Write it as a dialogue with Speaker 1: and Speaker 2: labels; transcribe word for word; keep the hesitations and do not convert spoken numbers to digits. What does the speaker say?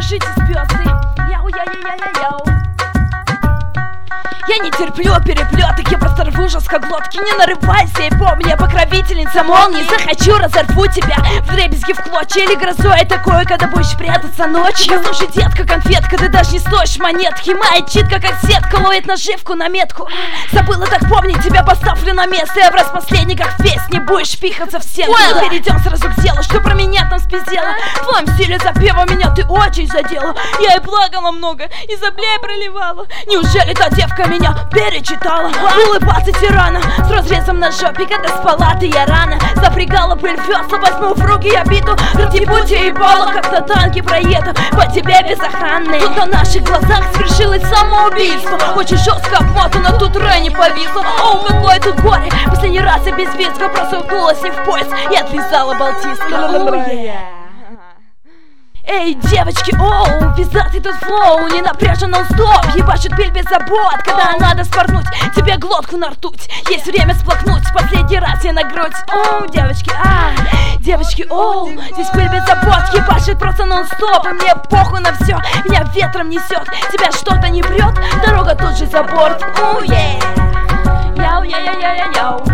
Speaker 1: держитесь, пёсы. Яу-я-я-я-я-яу. Я не терплю переплеток, я просто рву жестко глотки. Не нарывайся и помни, я покровительница молнии. Захочу, разорву тебя вдребезги в клочья. Или грозой такое, когда будешь прятаться ночью. Слушай, детка, конфетка, ты даже не стоишь монетки. Моя читка, как сетка, ловит наживку на метку. Забыла, так помни, тебя поставлю на место. Я в раз последний, как в песне, будешь пихаться в стенку. well. Перейдем сразу к делу, что про меня там спиздела. В твоем стиле запева меня ты очень задела. Я и плакала много, и соплей проливала. Неужели та девка меня меня перечитала? Улыбаться тирана с разрезом на жопе, когда спала ты я рано. Запрягала пыль весла, возьму в руки обиду. Ради пути ебала, как на танке проеду по тебе без охраны. Тут на наших глазах свершилось самоубийство. Очень жестко обмотано, тут Рэнни повисла. Оу, какое тут горе. Последний раз я без визга просто уткнулась не в пояс и отлизала балтийска. Эй, девочки, оу, пиздатый тут флоу, не напряжен нон-стоп, ебашит пиль без забот, когда надо спорнуть тебе глотку на ртуть. Есть время сплакнуть, последний раз я на грудь. Оу, девочки, а, девочки, оу, здесь пыль без забот, ебашит просто нон-стоп, и мне похуй на все, меня ветром несет, тебя что-то не прет, дорога тут же за борт. Оу, yeah. Яу-я-я-я-я-яу.